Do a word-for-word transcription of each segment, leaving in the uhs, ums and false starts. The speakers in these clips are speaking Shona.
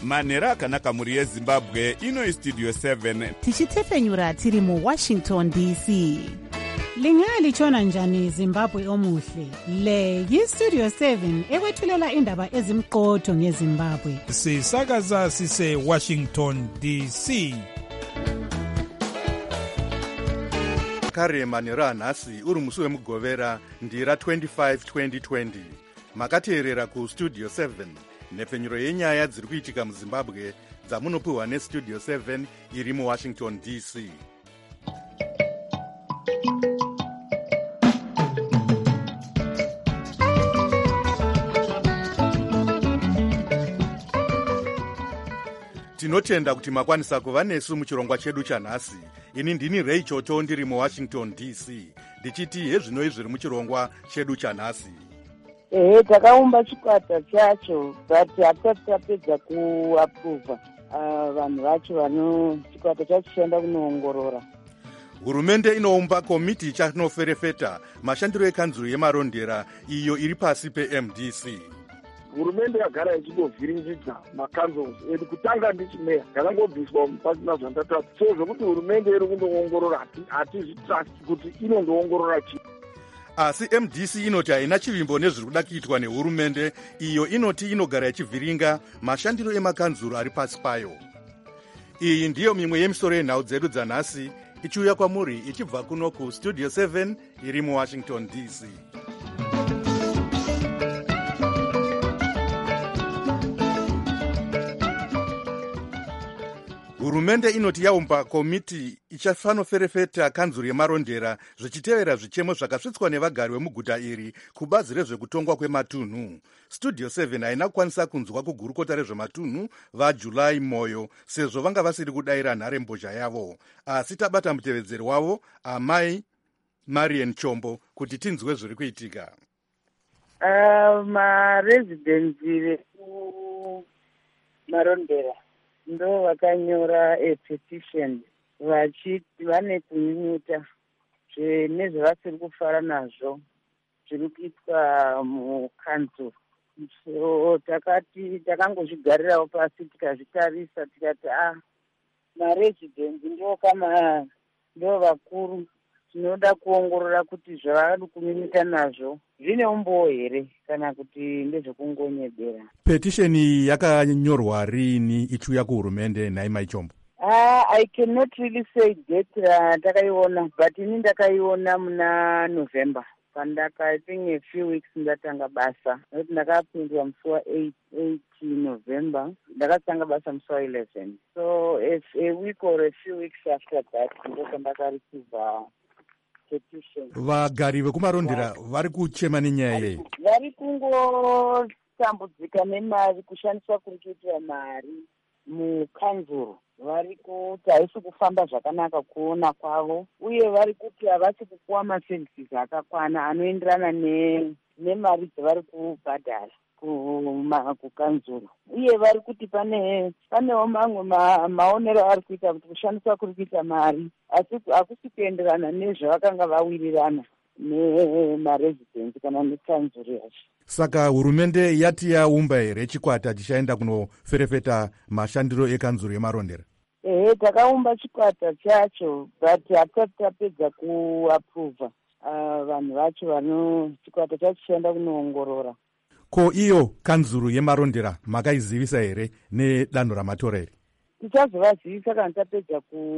manhero akanaka mhuri yezimbabwe. Ino istudio seven tichitefenyura tiri muwashington D C. Lingalitshona njani Zimbabwe omuhle? Le yistudio seven ekwethulela indaba ezimqotho ngeZimbabwe. Sisakaza sise Washington D C. Kare manhero anhasi uri musi wemugovera ndira twenty-five twenty twenty. Makateerera ku studio seven nhepfenyuro yenyaya dziri kuitika muZimbabwe dzamunopiwa nestudio seven iri muWashington D C. Tinotenda kuti makwanisa kuva nesu muchirongwa chedu chanhasi. Ini ndini Ray Choto ndiri muWashington D C. Ndichiti hezvinoi zviri muchirongwa chedu chanhasi. Ehe, takaumba chikwata chacho but hatisati tapedza kuapprova uh, vanhu vacho vano chikwata chacho chienda kunoongorora. Hurumende inoumba komiti ichanoferefeta mashandiro ekanzuru yemarondera iyo iri pasi pe-M D C. Hurumende yagara ichindovhiringidza makanzels edu kutanga ndichimeya yakangobviswa pasina zvandatatu. So zvokuti hurumende iri kundoongorora hatizvitrust kuti inondoongorora chii. Asi M D C inoti haina chivimbo nezviri kuda kuitwa nehurumende iyo inoti inogara ichivhiringa mashandiro emakanzuru ari pasi payo. Iyi ndiyo mimwe yemisoro yenhau dzedu dzanhasi ichiuya kwamuri ichibva kuno kustudio seven iri muWashington D C. Hurumende inoti yaumba komiti ichafanoferefeta kanzuru yemarondera zvichitevera zvichemo zvakasvitswa nevagari vemuguta iri kubazi rezvekutongwa kwematunhu. Studio seven haina kukwanisa kunzwa kugurukota rezvematunhu vaJulai Moyo sezvo vanga vasiri kudayira nharembozha yavo. Asi tabata mutevedzeri wavo amai Marian Chombo kuti tinzwe zviri kuitika. Uh, marezidensi vemarondera ndo vakanyora a petition vachiti vane kunyunyuta nezvavasiri kufara nazvo zviri kuitwa mukanzuru. So takati takangozvigarirawo pasi tikazvitarisa tikati ah marezidensi ndo kama ndo vakuru tinoda kuongorora kuti zvavari kunyunyuta nazvo zvine umbowo here kana kuti ndezvekungonyebera. Petisheni yakanyorwa rini ichiuya kuhurumende nhai Maichombo? Ah, I cannot really say date ratakaiona, but ini ndakaiona muna November. Pandaka I think a few weeks ndatanga basa. Nokuti ndakapindwa musi wa eight November, ndakatanga basa musi wa eleven. So if a week or a few weeks after that ndoka ndakareceiva petition. Vagari vekumarondera vari kuchema nenyaya yei? Vari kungotambudzika nemari, kushandiswa kuri kuitira mari mukanzuru. Vari kuti haisi kufamba zvakanaka kuona kwavo, uye vari kuti havasi kupuwa maservices akakwana anoenderana nemari dzavari kubhadhara kukanzuru. Uye vari kuti pane panewo mamwe maonero ari kuita kuti kushandiswa kuri kuita mari asi hakusi kuenderana nezvavakanga vawirirana nemarezidensi kana nekanzuru yacho. Saka hurumende yati yaumba here chikwata chichaenda kunoferefeta mashandiro ekanzuru yemarondera? Ehe, takaumba chikwata chacho but hatisati tapedza kuapprova uh, vanhu vacho vano chikwata chacho chichaenda kunoongorora. Ko iyo kanzuru yemarondera makaizivisa here nedanho ramatora here? Tichazovazivisa kana tapedza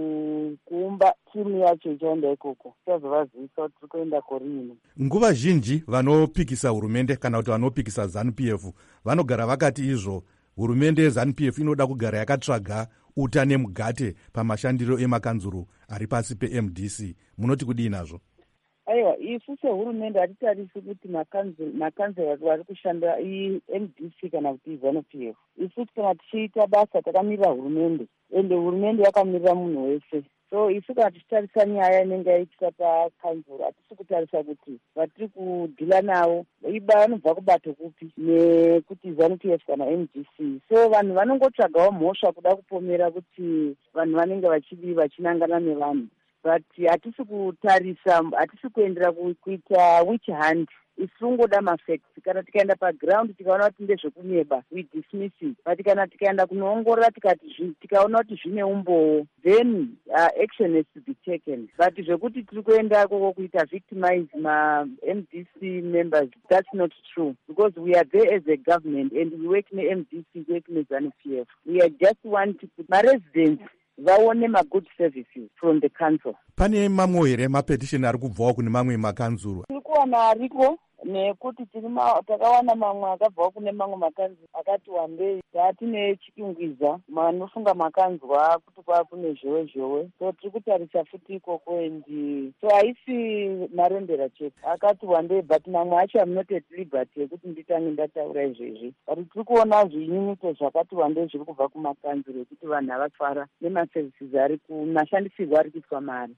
kuumba timu yacho ichaenda ikoko. Tichazovazivisa kuti tiri kuenda korini. Nguva zhinji vanopikisa hurumende kana kuti vanopikisa ZANU P F vanogara vakati izvo hurumende yeZANU P F inoda kugara yakatsvaga uta nemugate pamashandiro emakanzuru ari pasi pe-M D C. Munoti kudii nazvo? Aiwa, isu sehurumende hatitarisi kuti makanzera vari kushanda i-M D C kana kuti ZANU P F. Isu kana tichiita basa takamirira hurumende, ende hurumende yakamirira munhu wese. So isu kana tichitarisa nyaya inenge yaitika pakanzuru, hatisi kutarisa kuti vatiri kudhila navo vanobva kubato kupi nekuti ZANU P F kana M D C. So vanhu vanongotsvagawo mhosva kuda kupomera kuti vanhu vanenge vachidi vachinangana nevanhu. But hatisi kutarisa, hatisi kuendera kuita which hand tisungoda mafacts. Kana tikaenda paground tikaona kuti ndezvekunyeba, we dismiss it. But kana tikaenda kunoongorora tikati tikaona kuti zvine umboo, then uh, action has to be taken. But zvekuti tiri kuenda koko kuita victimize ma M D C members, that's not true, because we are there as a government and we work in M D C, work in ZANU P F. We are just want to put my residents vaone ma-good services from the council. Pane mamwe here mapetition ari kubvawo kune mamwe makanzuru? Tiri kuwana ariko, nekuti takawana mamwe akabvawo kune mamwe makanzuru akati wandei. Tatine chikingwiza manofunga makanzwa kuti kwakune zhowe zhowe, so tiri kutarisa futi ikoko, and so haisi marembera chete akati wandei, but mamwe acho am not at liberty yekuti nditange ndataura izvezvi. But tiri kuona zvinyunyuto zvakati wandei zviri kubva kumakanzuru ekuti vanhu havafara nemaservices ari kumashandisirwo ari kuitwa mari.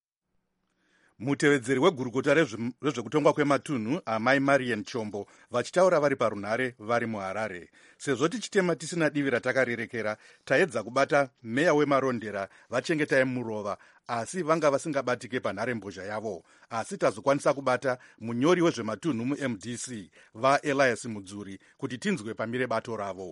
Mutevedzeri wegurukota rezvekutongwa kwematunhu amai Marian Chombo vachitaura vari parunhare vari muHarare. Sezvo tichitema tisina divi ratakarerekera, taedza kubata meya wemarondera Vachengetai Murova, asi vanga vasingabatike panhare mbozha yavo. Asi tazokwanisa kubata munyori wezvematunhu mu-M D C vaElias Mudzuri kuti tinzwe pamire bato ravo.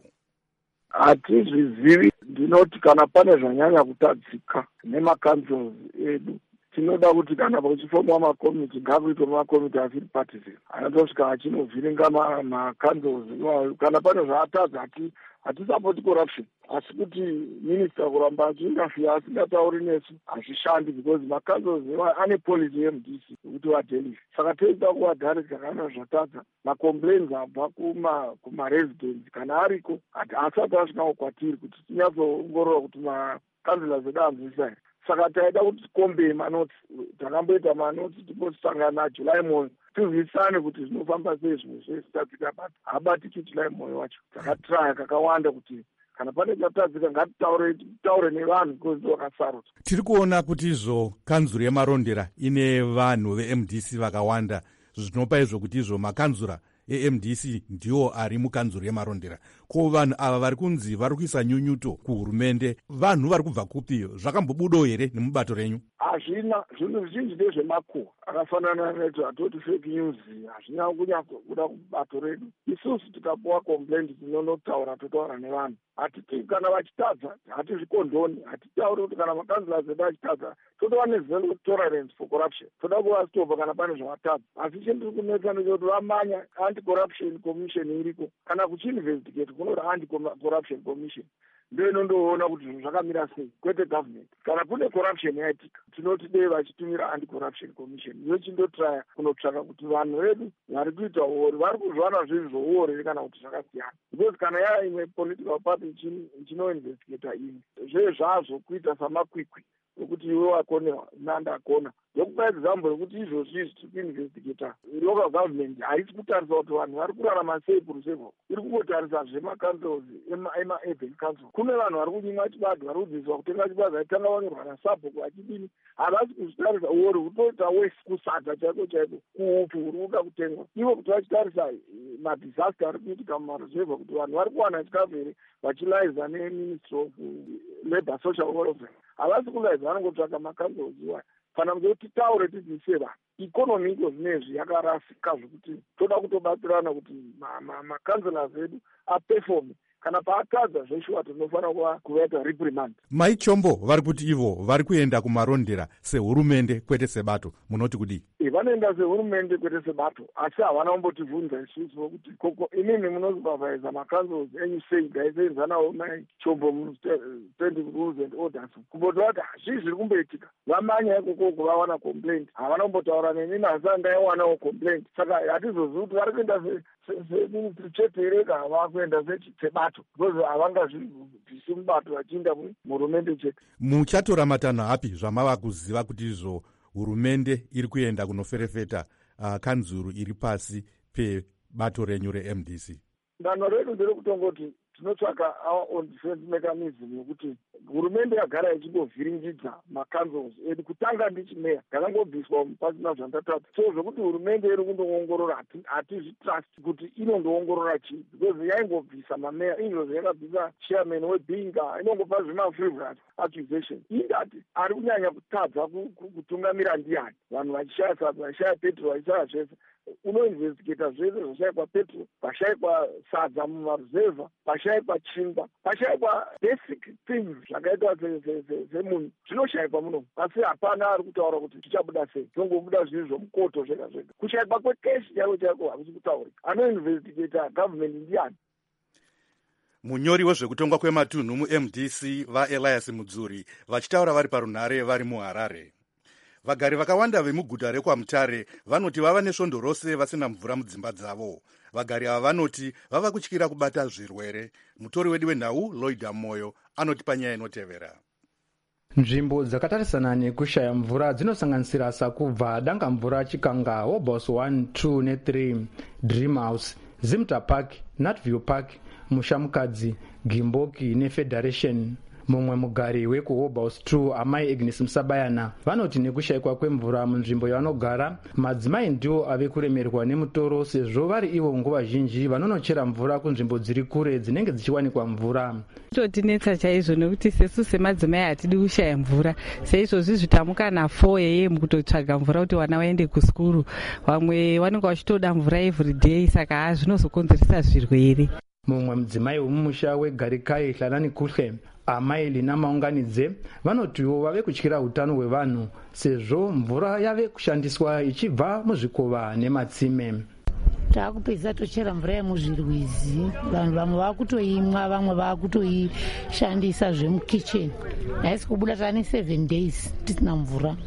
Hatizvizivi. Ndinoti kana pane zvanyanya kutadzika nemakanzels edu, tinoda kuti kana pachifomwa makomiti ngakuitwe makomiti asiri partisan, anotosvika achinovhiringa makanzels. Kana pane zvaatadza, hatisapoti corruption, asi kuti minista kuramba achiingafiya asingatauri nesu hazvishandi, because makanzels ane policy ye-M D C yekuti vadelisi. Saka toita kuvadarika kana zvatadza macomplaints abva kumaresidents kana ariko asati asvikawo kwatiri kuti tinyatsoongorora kuti makanzels edu anzwisa here. Saka taida kuti tikombe manoti, takamboita manoti timbosangana naJuly Moyo tizwisane kuti zvinofamba sei zvimwe zvese tadzika, but habatiki July Moyo wacho. Takatraya kakawanda kuti kana pane chatadzika ngatitaure taure nevanhu because vakasarudza. Tiri kuona kuti izvo kanzuru yemarondera ine vanhu ve-M D C vakawanda, zvinopa izvo kuti izvo makanzura e-M D C ndiwo ari mukanzuru yemarondera. Ko vanhu ava vari kunzi vari kuisa nyunyuto kuhurumende, vanhu vari kubva kupi? Zvakambobudawo here nemubato renyu? Hazvina. Zvinhu zvizhinji ndezvemakuhwa akafanana netoti fake news, hazvina kunyatsobuda kubato redu. Isusu tikapuwa complaint tinonotaura, totaura nevanhu. Hatiti kana vachitadza hatizvikondoni, hatitauri kuti kana makanzlers edu achitadza totova nezero tolerance for corruption, toda kuvastopha kana pane zvavatadza. Asi chendiri kunetsa ndechekuti vamanya anti-corruption commission iriko, kana kuchiinvestigate kunoti anti-corruption commission ndo inondoona kuti zvinhu zvakamira sei, kwete government. Kana kune corruption yaitika, tinoti dei vachitumira anti-corruption commission yochindotaya kunotsvaka kuti vanhu vedu vari kuita uori vari kuzvana zvinhu zvouori kana kuti zvakasiyana. Because kana yaa imwe political party chinoinvestigata ini zvee zvazvo kuita samakwikwi ukuthi iwe wakonewa nandakona. Ndokupa example yekuti izvozvi izvi tiri kuinvestigata, local government haisi kutarisa kuti vanhu vari kurarama sei kurusevho, iri kungotarisa zvemakanzels ema-urban council. Kune vanhu vari kunyimwa chibage, vari kudzidziswa kutenga chibage, aitanga vanyorwa nasabhuku achidini, havasi kuzvitarisa uori hutoita wese kusadza chaiko chaiko kuupi huri kuda kutengwa. Ivo kuti vachitarisa madisaster ari kuitika mumaruzevho, kuti vanhu vari kuwana chikafu here vachilaiza neministry of labour social welfare, havasi kulaiza, vanongotsvaka makanzels iwayo. Kana kuti titaure tidzidzise vanhu ikonomi iko zvinezvi yakarasika zvokuti toda kutobatsirana kuti makanzlers edu aperforme. Kana paatadza zveshuwa tinofanira kuvaita reprimand. Mai Chombo vari kuti ivo vari kuenda kumarondera sehurumende kwete sebato, munoti kudii? Vanoenda sehurumende kwete sebato, asi havana kumbotivhunza isusu vokuti koko inini munosupervisa makanzels enyu sei daiseenzanawo Mai Chombo mu-standing rules and orders, kumboti vati hazvii zviri kumboitika. Vamanya ikoko kuvawana complaint, havana kumbotaura nenini, asi andaiwanawo complaint. Saka hatizozivi kuti vari kuenda seministry chete here kana vava kuenda sebato, because havangazvibvisi mubato vachiinda muhurumende chete. Muchatora matanho api zvamava kuziva kuti izvo hurumende iri kuenda kunoferefeta uh, kanzuru iri pasi pebato renyu re-M D C? Danho redu ndere kutongoti tinotsvaka our own defense mechanism yokuti hurumende yagara ichingovhiringidza makanzels edu. Kutanga ndichimeya ndakangobviswa pasina zvandatatu. So zvokuti hurumende iri kundoongorora hatizvitrust kuti inondoongorora chii, because yaingobvisa mameya izvo zvayakabvisa chairman webhinga inongopa zvima-frivolous accusation. Indati ari kunyanya kutadza kutungamira ndiani, vanhu vachishaya sadza, vachishaya petrol, vachishaya zvese. Unoinvestigata zvese zvashayikwa petrol, pashayikwa sadza mumaruzevha, pashayikwa chingwa, pashayikwa basic things zvakaitwa semunhu, zvinoshayikwa muno. Asi hapana ari kutaura kuti tichabuda sei, tongobuda zvinhu zvomukoto zvega zvega. Kushayikwa kwekeshi chaiko chaiko hakusi kutaurika. Anoinvestigata government ndiani? Munyori wezvekutongwa kwematunhu mu-M D C vaElias Mudzuri vachitaura vari parunhare vari muHarare. Vagari vakawanda vemuguta rekwaMutare vanoti vava nesvondo rose vasina mvura mudzimba dzavo. Vagari ava vanoti vava kutyira kubata zvirwere. Mutori wedu wenhau Lloyd Moyo anoti panyaya inotevera. Nzvimbo dzakatarisana nekushaya mvura dzinosanganisira Sakubva, Danga mvura Chikanga, Wobos one, two ne three, Dream House, Zimta Park, Nutview Park, Mushamukadzi, Gimboki ne Federation. Mumwe mugari wekuHobos two amai Agnes Musabayana vanoti nekushayikwa kwemvura munzvimbo yavanogara madzimai ndiwo ave kuremerwa nemutoro sezvo vari ivo nguva zhinji vanonochera mvura kunzvimbo dziri kure dzinenge dzichiwanikwa mvura. Totinetsa chaizvo nekuti sesu semadzimai hatidi kushaya mvura. Seizvozvi zvitamuka na four a m kutotsvaga mvura kuti vana vaende kuskuru. Vamwe vanenge vachitoda mvura every day, saka zvinozokonzeresa zvirwere. Mumwe mudzimai wemumusha weGarikai Hlanani Kuhle amai Lina Maunganidze vanotiwo vave kutyira utano hwevanhu sezvo mvura yave kushandiswa ichibva muzvikova nematsime. Taakupedza tochera mvura yemuzvirwizi, vanhu vamwe vakutoimwa, vamwe vakutoishandisa zvemukicheni. Haisi kubuda tane seven days tisina mvura.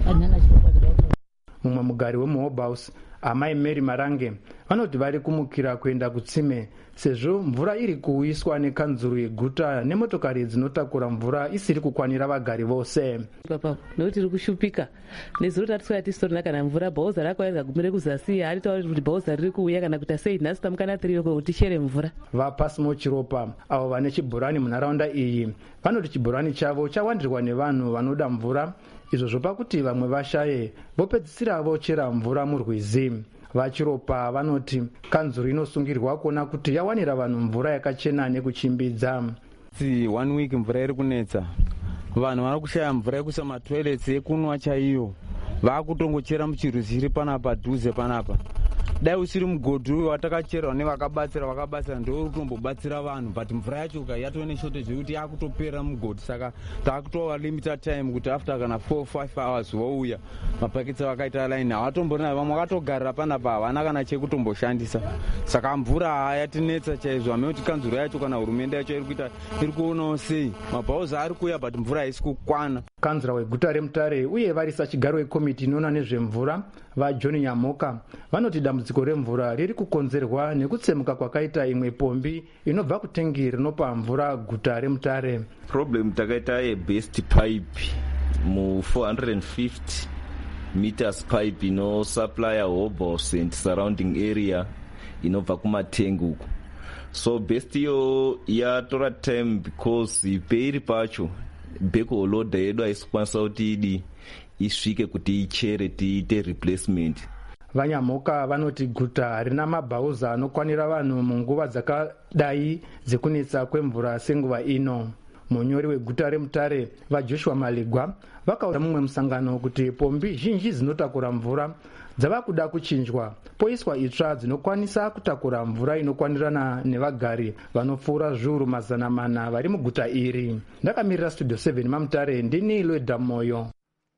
Mumwe mugari wemuHobhouse amai Mary Marange vanoti vari kumukira kuenda kutsime sezvo mvura iri kuuyiswa nekanzuru yeguta nemotokari dzinotakura mvura isiri kukwanira vagari vose. Papa nokuti iri kushupika nezuro tatiswera tistorina kana mvura bhauza rako rigagumire kuzasi haritauri kuti bhauza riri kuuya kana kuita sei nhasi tamukana tiri yoko kuti tichere mvura. VaPasmo Chiropa avo vane chibhorani munharaunda iyi vanoti chibhorani chavo chawandirwa nevanhu vanoda mvura, izvo zvopa kuti vamwe vashaye vopedzisira vochera mvura murwizi. VaChiropa vanoti kanzuru inosungirwa kuona kuti yawanira vanhu mvura yakachena nekuchimbidza. Si one week mvura iri kunetsa, vanhu vari kushaya mvura yekuisa matoilets ekunwa chaiyo, vakutongochera muchirwizi chiri panapa dhuze panapa. Dai usiri mugodhi watakachera nevakabatsira vakabatsira ndio uri kutombobatsira vanhu, but mvura yacho yatove neshortage yekuti yakutopera mugodhi, saka takutova limited time kuti after kana four five hours vouya mapaketsi vakaita line havatomborina, vamwe vakatogarira panapa havana kana chekutomboshandisa. Saka mvura hayatinetsa chaizvo, hame kuti kanzuro yacho kana hurumende yacho iri kuita iri kuonawo sei mabhauza ari kuuya but mvura haisi kukwana. Kanzura weguta reMutare uye varisa chigaro wekomiti inoona nezvemvura vaJohn Nyamoka vanoti dambudziko remvura riri kukonzerwa nekutsemuka kwakaita imwe pombi inobva kutengi rinopa mvura guta reMutare. Problem takaita ye-best pipe mu four hundred fifty meters pipe inosupply Hobos and surrounding area inobva kumatengi uku. So best iyo yatora time because peiri pacho beko loader yedu haisi kukwanisa kuti idi isvike kuti ichere tiite replacement. Vanyamoka vanoti guta harina mabhauza anokwanira vanhu munguva dzakadai dzekunetsa kwemvura senguva ino. Munyori weguta reMutare vaJoshua Maligwa vakaudza mumwe musangano kuti pombi zhinji dzinotakura mvura dzava kuda kuchinjwa poiswa itsva dzinokwanisa kutakura mvura inokwanirana nevagari vanopfuura zviuru mazana mana vari muguta iri. Ndakamirira Studio seven maMutare ndini Lloyd Moyo.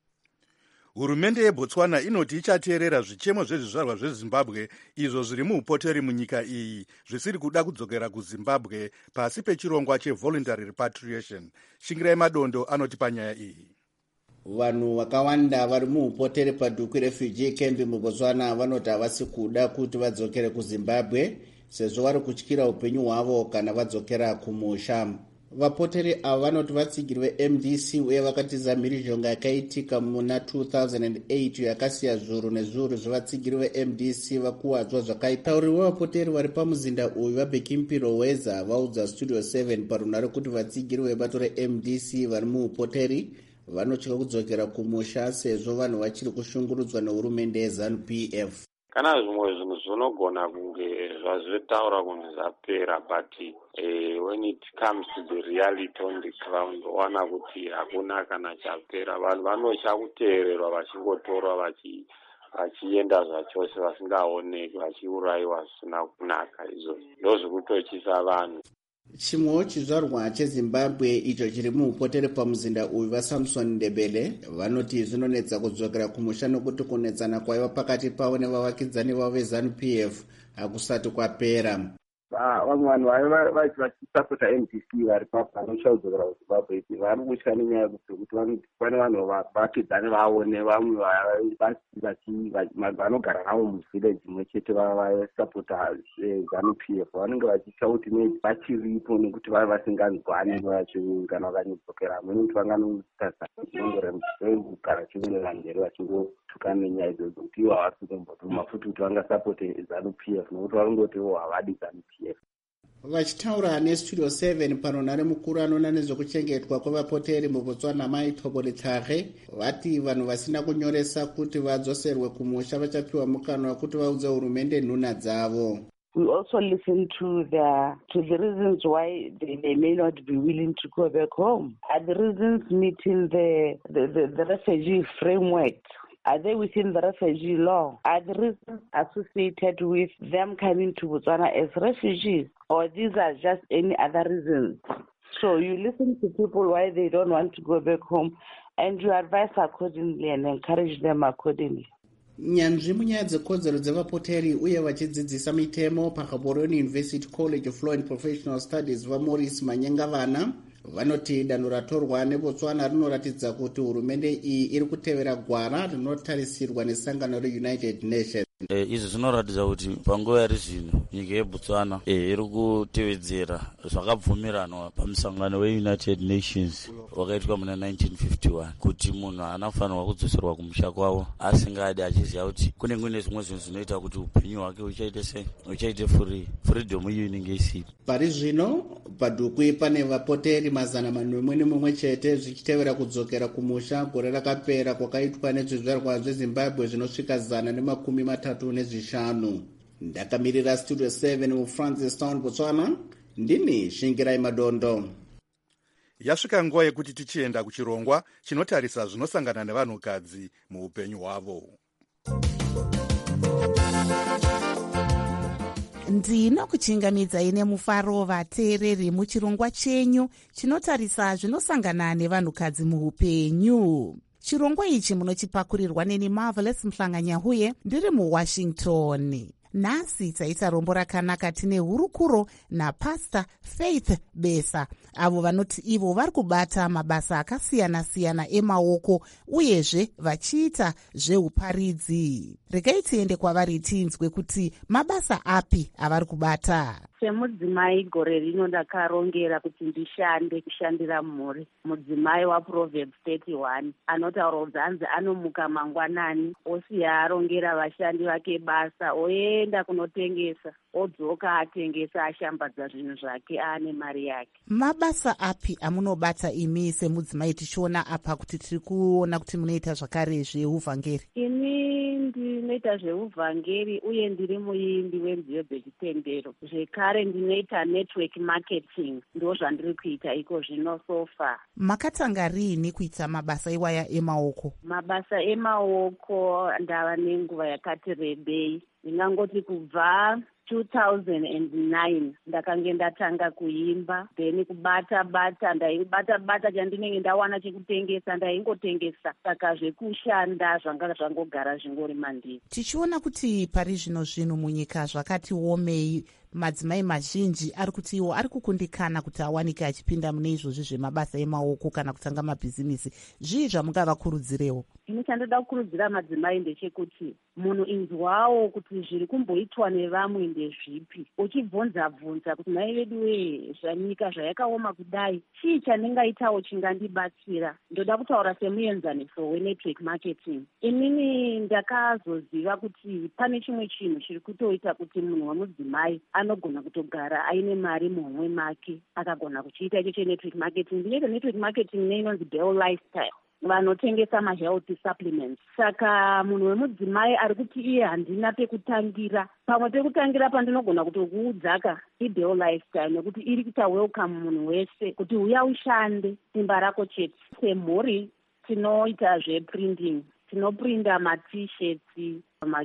Hurumende yeBotswana inoti ichateerera zvichemo zvezvizvarwa zveZimbabwe izvo zviri muupoteri munyika iyi zvisiri kuda kudzokera kuZimbabwe pasi pechirongwa chevoluntary repatriation. Shingirai Madondo anoti panyaya iyi. Vanhu vakawanda vari muupoteri paDuku refugee camp muBotswana vanoti havasi kuda kuti vadzokere kuZimbabwe sezvo vari kutyira upenyu hwavo kana vadzokera kumusha. vapoteri ava vanoti vatsigirwe M D C uye vakatiza mhirizhonga yakaitika muna two thousand eight yakasiya zviuru nezviuru zvevatsigiri veM D C vakuwadzwa zvakaipa. Tauri wevapoteri vari pamuzinda uyu vaBekimpiro Weza vaudza Studio seven parunhare kuti vatsigiri vebato reM D C vari muupoteri vanotya kudzokera kumusha sezvo vanhu vachiri kushungurudzwa nehurumende yeZANU P F. Kana zvimwe zvinhu zvinogona kunge zvazvitaura kunzi zvapera, but uh, when it comes to the reality on the ground wana kuti hakuna kana chapera. Vanhu vanotya kuteererwa vachingotorwa vachi vachienda zvachose vasingaoneki vachiurayiwa zvisina kunaka. Izvo ndo zvikutochisa vanhu. Chimwewo chizvarwa cheZimbabwe icho chiri muupoteri pamuzinda uyu vaSamson Ndebele vanoti zvinonetsa kudzokera kumusha nokuti kunetsana kwaiva pakati pavo nevavakidzani vavo veZANU P F hakusati kwapera. Vamwe vanhu vaiva vachisapota M D C vari papanosha kudzokera kuZimbabwe vari kutya nenyaya yekuti pane vanhu vavakidzani vavo nevamwe vanogara navo muvhileji imwe chete vaisapota ZANU P F vanenge vachitya kuti vachiripo nekuti vave vasinganzwani kana vakanyodzokera hamweni kuti vanganoita kugara chiverera mberi vachingotukana nenyaya idzodzo kuti ivo havasi kumbotuma futi kuti vangasapote ZANU P F nokuti vanongoti ivo havadi ZANU P F. Vachitaura neStudio seven panonhare mukuru anoona nezvekuchengetwa kwevapoteri muBotswana Maithobo Letlhage vati vanhu vasina kunyoresa kuti vadzoserwe kumusha vachapiwa mukana wekuti vaudze hurumende nhuna dzavo. We also listen to the to the reasons why they, they may not be willing to go back home. Are the reasons meeting the the, the, the refugee framework? Are they within the refugee law? Are the reasons associated with them coming to Botswana as refugees? Or these are just any other reasons? So you listen to people why they don't want to go back home and you advise accordingly and encourage them accordingly. Nyanzvi munyaya dzekodzero dzevapoteri uye vachidzidzisa mitemo paGaborone University College of Law and Professional Studies vaMaurice Manyengavana vanoti danho ratorwa neBotswana rinoratidza kuti hurumende iyi iri kutevera gwara rinotarisirwa nesangano reUnited Nations. E, izvi zvinoratidza kuti panguva yari zvino nyika yeBotswana e, iri kutevedzera zvakabvumiranwa pamusangano weUnited Nations wakaitwa muna nineteen fifty-one kuti munhu anafanirwa kudzoserwa kumusha kwavo asingadi achiziva kuti kune kune zvimwe zvinhu zvinoita kuti upenyu hwake uchaite sei uchaite free freedom iyo inenge isipo. Pari zvino padhukwi pane vapoteri mazana manomwe nemumwe chete zvichitevera kudzokera kumusha gore rakapera kwakaitwa nezvizvarwa zveZimbabwe zvinosvika zana nemakumi matatu nezvishanu. Ndakamirira Studio seven muFrancistown, Botswana, ndini Shingirai Madondo. Yasvika nguva yekuti tichienda kuchirongwa chinotarisa zvinosangana nevanhukadzi muupenyu hwavo. Ndinokuchingamidzai nemufaro vateereri muchirongwa chenyu chinotarisa zvinosangana nevanhukadzi muupenyu. Chirongwa ichi munochipakurirwa neni Marvelous Mhlanganyahuye ndiri muWashington. Nhasi taita rombo rakanaka tine hurukuro naPastor Faith Besa avo vanoti ivo vari kubata mabasa akasiyana-siyana emaoko uyezve vachiita zveuparidzi. Regai tiende kwavari tinzwe kuti mabasa api avari kubata. Semudzimai gore rino ndakarongera kuti ndishande kushandira mhuri. Mudzimai waProverbs thirty-one anotaura kuti hanzi anomuka mangwanani osiya arongera vashandi vake basa oenda kunotengesa odzoka atengesa ashambadza zvinhu zvake ane mari yake. Mabasa api amunobata imi semudzimai tichiona apa kuti tiri kuona kuti munoita zvakare zveuvhangeri? Ini ndinoita zveuvhangeri uye ndiri muimbi wenziyo dzechitendero. Zvekare ndinoita network marketing, ndo zvandiri kuita iko zvino sofa. Makatanga rini kuita mabasa iwaya emaoko? Mabasa emaoko ndava nenguva yakati rebei. Ndingangoti kubva two thousand nine ndakange ndatanga kuimba, then kubata bata ndaibata bata chandinenge ndawana chekutengesa ndaingotengesa, saka zvekushanda zvanga zvangogara zvingori mandiri. Tichiona kuti pari zvino zvino munyika zvakati omei, madzimai mazhinji ari kuti iwo ari kukundikana kuti awanike achipinda mune izvozvi zvemabasa emaoko kana kutanga mabhizimisi. Zvii zvamungavakurudzirewo? Ini chandoda kukurudzira madzimai ndechekuti munhu inzwawo kuti zviri kumboitwa nevamwe ndezvipi, uchibvunza bvunza kuti mai vedu wee, zvanyika zvayakaoma kudai, chii chandingaitawo chingandibatsira. Ndoda kutaura semuenzaniso wenetwork marketing. Inini ndakazoziva kuti pane chimwe chinhu chiri kutoita kuti munhu wemudzimai anogona kutogara aine mari muhomwe make akagona kuchiita icho chenetwork marketing. Ndinoita network marketing neinonzi Bell Lifestyle, vanotengesa mahealth supplements. Saka munhu wemudzimai ari kuti iye handina pekutangira, pamwe pekutangira pandinogona kutokuudzaka iBell Lifestyle, nekuti iri kuita welcome munhu wese kuti uya ushande simba rako chete. Semhuri tinoita zveprinting, tinoprinda ma-t-shirts,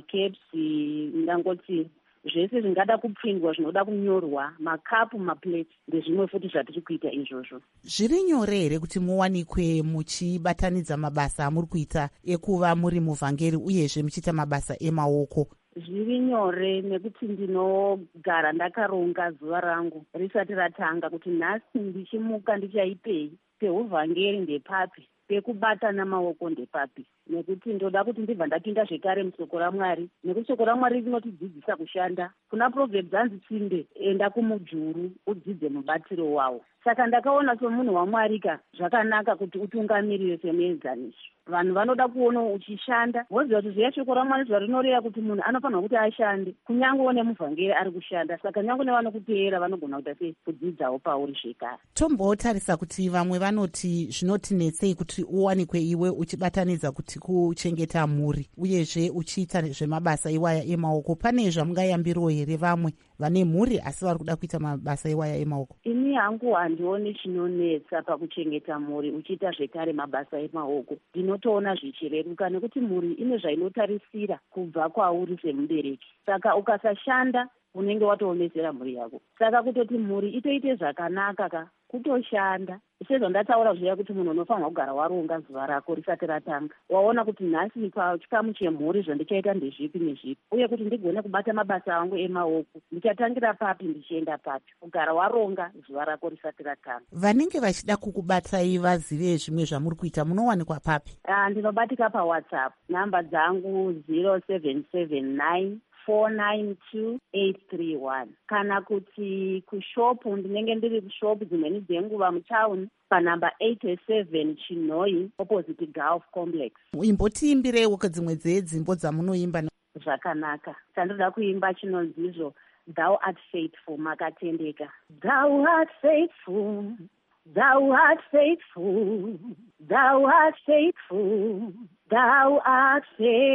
makepsi, ndangoti zvese zvingada kuprindwa zvinoda kunyorwa, makapu, maplate ndezvimwe futi zvatiri kuita izvozvo. Zviri nyore here kuti muwanikwe muchibatanidza mabasa amuri kuita ekuva muri muvhangeri uyezve muchiita mabasa emaoko? Zviri nyore nekuti ndinogara ndakaronga zuva rangu risati ratanga kuti nhasi ndichimuka ndichaipei, peuvhangeri ndepapi, pekubata namaoko ndepapi, nekuti ndoda kuti ndibva ndapinda zvekare musoko raMwari, nekuti shoko raMwari rinotidzidzisa kushanda. Kuna Proverbs anzi tsinde, enda kumujuru udzidze mubatiro wawo. Saka ndakaona somunhu waMwarika zvakanaka kuti utungamirire semuenzaniso. Vanhu vanoda kuona uchishanda, woziva kuti zviya shoko raMwari zvarinoreva kuti munhu anofanirwa kuti ashande, kunyange nemuvhangeri ari kushanda. Saka nyange nevanokuteera vanogona kuita sei kudzidzawo pauri zvekare. Tombotarisa kuti vamwe vanoti zvinotinetsei kuti uwanikwe iwe uchibatanidza kuti kuchengeta mhuri uyezve uchiita zvemabasa iwaya emaoko. Pane zvamungayambirawo here vamwe vane mhuri asi vari kuda kuita mabasa iwaya emaoko? Ini hangu handioni chinonetsa pakuchengeta mhuri uchiita zvekare mabasa emaoko. Ndinotoona zvichireruka nekuti mhuri ine zvainotarisira kubva kwauri semubereki. Saka ukasashanda unenge watoomesera mhuri yako. Saka kutoti mhuri itoite zvakanaka ka kutoshanda. Sezvandataura zviya kuti munhu unofanirwa kugara waronga zuva rako risati ratanga. Waona kuti nhasi pachikamu chemhuri zvandichaita ndezvipi nezvipi, uye kuti ndigone kubata mabasa angu emaoko, ndichatangira papi ndichienda papi. Kugara waronga zuva rako risati ratanga. Vanenge vachida kukubatai vazive zvimwe zvamuri kuita munowanikwa papi? Ah, ndinobatika paWhatsApp. Namba dzangu zero seven seven nine four nine two eight three one. Kana kuti kushopu ndinenge ndiri kushopu dzimweni dzenguva mutown panamba eighty-seven Chinoi opposite Gulf Complex. Imbotiimbirewo dzimwe dzedzimbo dzamunoimba. Zvakanaka. Chandinoda kuimba chinonzizvo Thou art faithful, makatendeka. Thou art faithful, thou art faithful, thou art faithful, thou art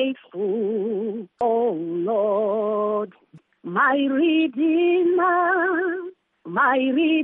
faithful, O Lord, my Redeemer, my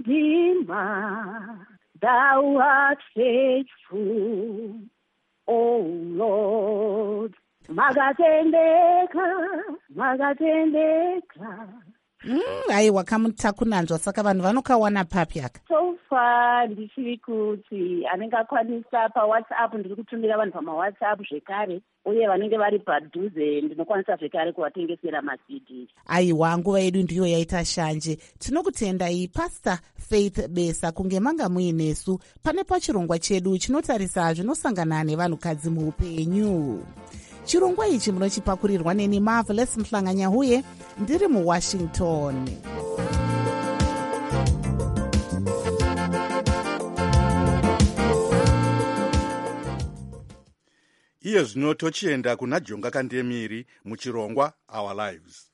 Redeemer, thou art faithful, O Lord, makatendeka, makatendeka. Aiwa, kamutakunanzwa, saka vanhu vanokawana papi aka? So far ndichiri kuti anenge akwanisa paWhatsApp, ndiri kutumira vanhu pamaWhatsApp zvekare, uye vanenge vari padhuze ndinokwanisa zvekare kuvatengesera ma-C D. Aiwa, nguva yedu ndiyo yaita shanje. Tinokutendai Pastor Faith Besa kunge manga muinesu pane pachirongwa chedu chinotarisa zvinosangana nevanhukadzi muupenyu. Chirongwa ichi munochipakurirwa neni Marvelous Mhlanganyahuye ndiri muWashington. Iye zvino tochienda kuna Jonga Kandemiri muchirongwa Our Lives.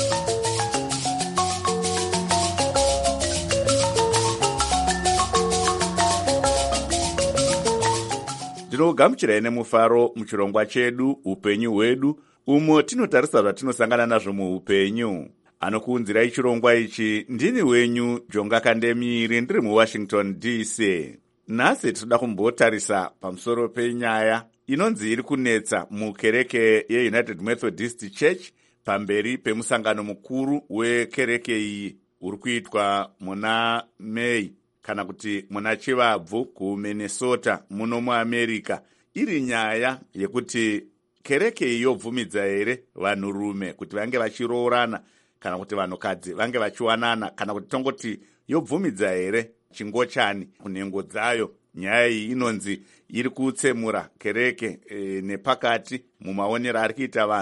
Ndinogamuchirai nemufaro muchirongwa chedu upenyu hwedu, umo tinotarisa zvatinosangana nazvo muupenyu. Anokuunzirai chirongwa ichi ndini wenyu Jonga Kandemiri ndiri muWashington D C. Nhasi tinoda kumbotarisa pamusoro penyaya inonzi iri kunetsa mukereke yeUnited Methodist Church pamberi pemusangano mukuru wekereke iyi uri kuitwa muna May kana kuti muna Chivabvu kuMinnesota muno muAmerica. Iri nyaya yekuti kereke iyi yobvumidza here vanhurume kuti vange vachiroorana kana kuti vanhukadzi vange vachiwanana, kana kuti tongoti yobvumidza here chingochani kunhengo dzayo. Nyaya iyi inonzi iri kutsemura kereke e, nepakati mumaonero ari kuita vanhu.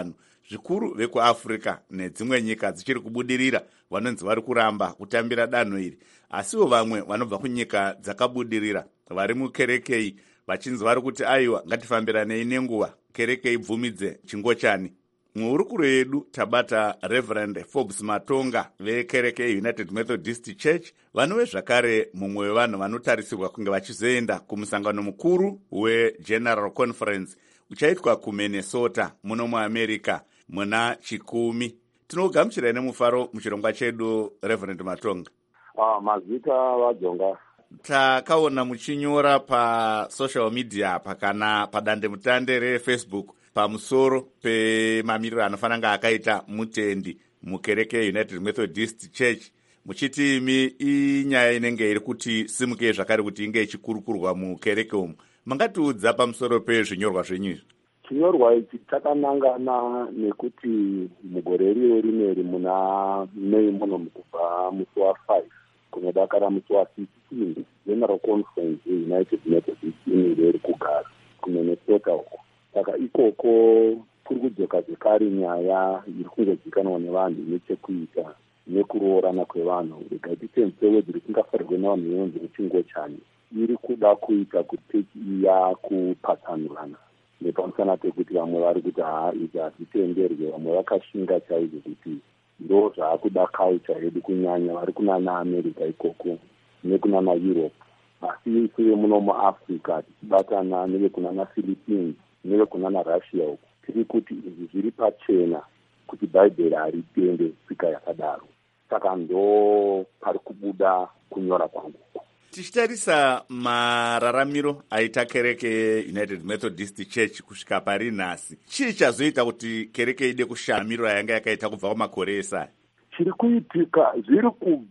zvikuru vekuafrica nedzimwe nyika dzichiri kubudirira vanonzi vari kuramba kutambira danho iri, asiwo vamwe vanobva kunyika dzakabudirira vari mukerekei vachinzi vari kuti aiwa ngatifambiranei nenguva, kereke ibvumidze chingochani. Muhurukuro yedu tabata Reverend Forbes Matonga vekereke United Methodist Church, vanove zvakare mumwe wevanhu vanotarisirwa kunge vachizoenda kumusangano mukuru weGeneral Conference uchaitwa kuMinnesota muno muAmerica muna chikumi. Tinogamuchirai nemufaro muchirongwa chedu Reverend Matonga. Ah, mazita vajonga. Takaona muchinyora pa social media pakana padande mutande reFacebook pamusoro pemamiriro anofanira akaita mutendi mukereke United Methodist Church, muchiti imi inyaya inenge iri kuti simuke zvakare kuti inge ichikurukurwa mukereke umu. Mangatiudza pamusoro pezvinyorwa zvenyu izvi? Chinyorwa ichi chakanangana nekuti mugore riro rineri muna Mei muno mukubva musi wa five kunodakara musi wa sixteen General Conference United Methodist inenge iri kugara kuMinnesota uko. Saka ikoko kuri kudzoka zvekare nyaya iri kungozikanwa nevanhu nechekuita nekuroorana kwevanhu, rikaitise msewe dziri kungafarirwe navanhu venzi muchingochani, iri kuda kuita kuti iya kupatsanurana nepamusana pekuti vamwe vari kuti haa izvi hazvitenderwe, vamwe vakashinga chaizvo kuti ndo zvaakuda culture yedu kunyanya vari kunana America ikoko nekunana Europe, asi isuwe muno muAfrica tichibatana nevekunana Philippines nevekunana Russia uko tiri kuti izvi zviri pachena kuti bhaibheri haritende tsika yakadaro. Saka ndo pari kubuda kunyora kwangu. Tichitarisa mararamiro aita kereke United Methodist Church kusvika pari nhasi, chii chazoita kuti kereke ide kushamiro yanga yakaita kubva kumakore esai? Chiri kuitika zviri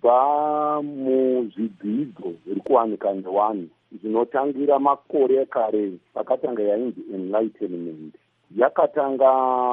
kubva muzvidzidzo zviri kuwanika nevanhu zvinotangira makore ekare pakatanga yainzi enlightenment, yakatanga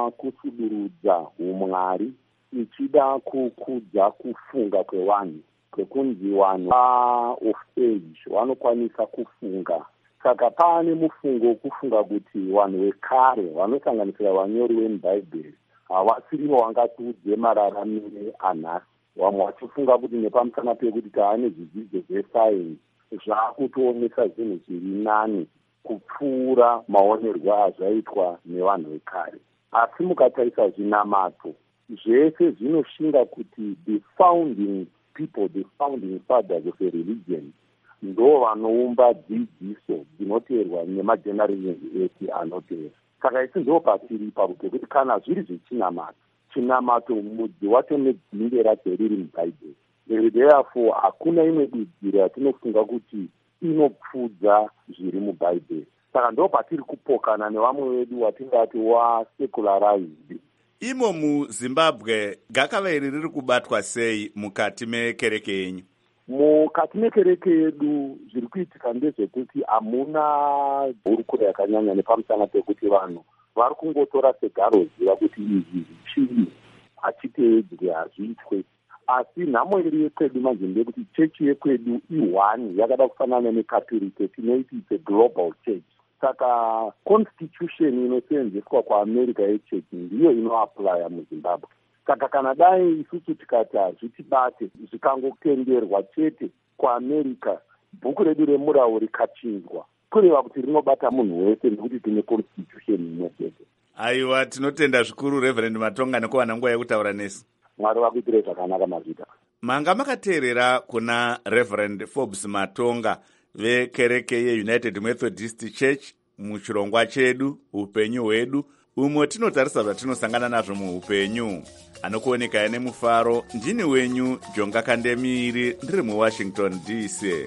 kusudurudza umwari ichida kukudza kufunga kwevanhu, kwekunzi vanhu of age vanokwanisa kufunga. Saka paane mufungo wekufunga kuti vanhu vekare vanosanganisira vanyori vemubhaibheri havasirivo vangatiudze mararamire anhasi. Vamwe vachifunga kuti nepamusana pekuti taane zvidzidzo zvesayensi zvaakutoonesa zvinhu zviri nani kupfuura maonerwo azvaitwa nevanhu vekare. Asi mukatarisa zvinamato zvese zvinoshinga kuti the founding people, the founding fathers of a religion ndo vanoumba dzidziso dzinoteerwa nemagenerations ese anotevera. Saka isi ndo patiri papo pekuti kana zviri zvechinamato, chinamato mudzi wacho nedzinde racho riri mubhaibheri. Therefore hakuna imwe dudziro yatinofunga kuti inopfudza zviri mubhaibheri. Saka ndo patiri kupokana nevamwe vedu watingati wasekularized. Imo muZimbabwe gakava iri riri kubatwa sei mukati mekereke yenyu? Mukati mekereke yedu zviri kuitika ndezvekuti hamuna hurukuro yakanyanya nepamusana pekuti vanhu vari kungotora segaro ziva kuti izvi zvichii hachiteedzwe hazviitwe. Asi nhamo iri yekwedu manje ndeyekuti chechi yekwedu ione yakada kufanana nekatolike, tinoiti it's a global church. Saka constitution inoseenzeswa kuAmerica yechechi ndiyo inoaplya muZimbabwe. Saka kana dai isusu tikati hazvitibate zvikangotenderwa chete kuAmerica, bhuku redu remurau rikachinjwa, kureva kuti rinobata munhu wese nekuti tine constitution imwe chete. Aiwa, tinotenda zvikuru Reverend Matonga nekuwana nguva yekutaura nesu. Mwari vakuitire zvakanaka mazvita. Manga makateerera kuna Reverend Forbes Matonga vekereke yeUnited Methodist Church muchirongwa chedu upenyu hwedu, umo tinotarisa zvatinosangana nazvo muupenyu. Anokuoneka ine mufaro, ndini wenyu Jonga Kandemiri, ndiri muWashington D C.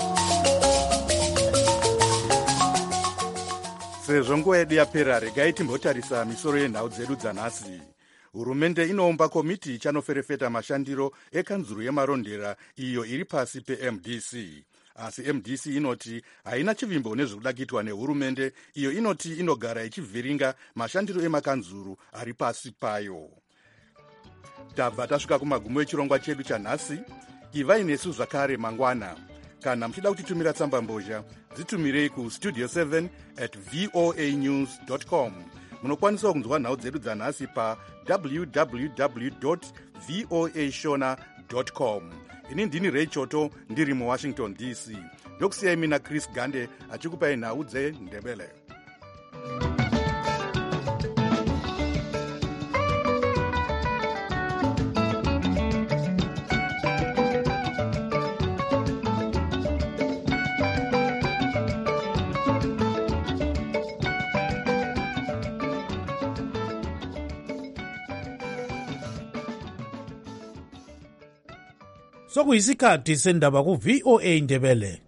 Sezvo nguva yedu yapera, regai timbotarisa misoro yenhau dzedu dzanhasi. Hurumende inoumba komiti ichanoferefeta mashandiro ekanzuru yemarondera iyo iri pasi peM D C. Asi M D C inoti haina chivimbo nezvikuda kuitwa nehurumende, iyo inoti inogara ichivhiringa mashandiro emakanzuru ari pasi payo. Tabva tasvika kumagumo echirongwa chedu chanhasi. Ivai nesu zvakare mangwana. Kana muchida kutitumira tsamba mbozha, dzitumirei ku studio seven at voa news dot com. munokwanisa kunzwa nhau dzedu dzanhasi pa-www voa shona com. ini ndini Ray Choto ndiri muwashington D C. ndokusiyai mina Chris Gande achikupai nhau dzendebele. sokuyisikhathi sendaba ku-V O A Ndebele.